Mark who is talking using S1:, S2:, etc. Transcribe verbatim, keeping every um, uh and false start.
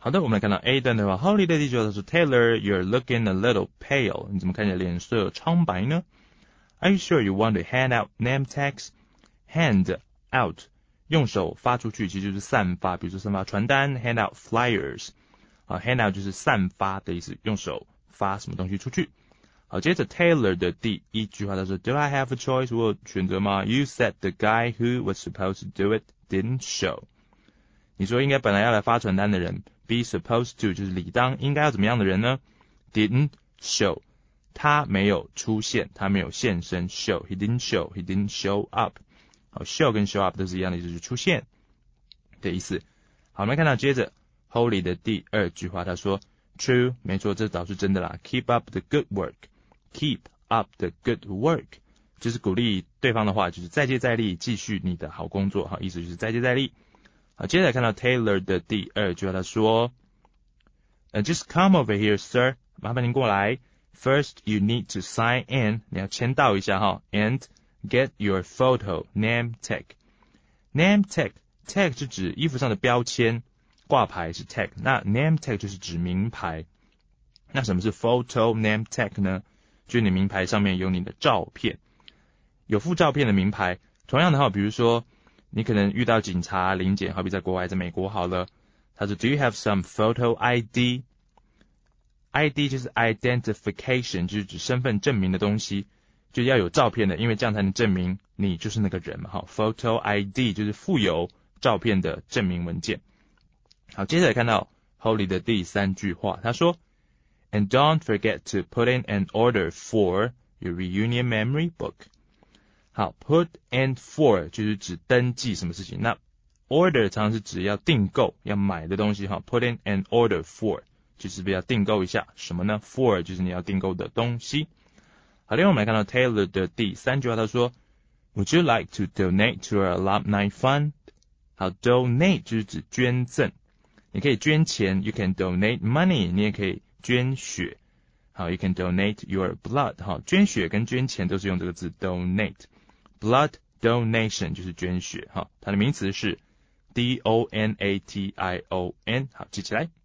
S1: 好的，我们来看到 A 段的话 ，Holly 的第九他说 Taylor, you're looking a little pale， 你怎么看起来脸色苍白呢？ Are you sure you want to hand out name tags? Hand out 用手发出去其实就是散发，比如说散发传单 hand out flyers， 啊 hand out 就是散发的意思，用手发什么东西出去。好，接着 Taylor 的第一句话他说 Do I have a choice？ 我有选择吗？ You said the guy who was supposed to do it didn't show。 你说应该本来要来发传单的人 be supposed to 就是理当应该要怎么样的人呢？ didn't show 他没有出现，他没有现身 show he didn't show he didn't show up。 好 show 跟 show up 都是一样的，就是出现的意思。好，我们看到接着 Holly 的第二句话他说 True 没错，这倒是真的啦， Keep up the good work Keep up the good work 就是鼓励对方的话，就是再接再厉，继续你的好工作，好，意思就是再接再厉。好，接着来看到 Taylor 的第二句话他说、uh, Just come over here sir， 麻烦您过来。 First you need to sign in， 你要签到一下哈 and get your photo name tag。 Name tag tag 是指衣服上的标签，挂牌是 tag， 那 name tag 就是指名牌。那什么是 photo name tag 呢？就是你名牌上面有你的照片，有附照片的名牌。同样的话，比如说你可能遇到警察临检，好比在国外，在美国好了，他说 Do you have some photo I D？ I D 就是 identification， 就是指身份证明的东西，就要有照片的，因为这样才能证明你就是那个人嘛。好 ，photo I D 就是附有照片的证明文件。好，接着来看到 Holly 的第三句话，他说And don't forget to put in an order for your reunion memory book。 好 put in for 就是指登记什么事情，那 order 常常是指要订购要买的东西， put in an order for 就是不要订购一下什么呢？ for 就是你要订购的东西。好，另外我们来看到 Taylor 的第三句话，他说 Would you like to donate to our alumni fund？ 好 donate 就是指捐赠，你可以捐钱 You can donate money， 你也可以捐血。好 You can donate your blood。 好，捐血跟捐钱都是用这个字 donate。 blood donation 就是捐血。好，它的名词是 D O N A T I O N。 好，记起来。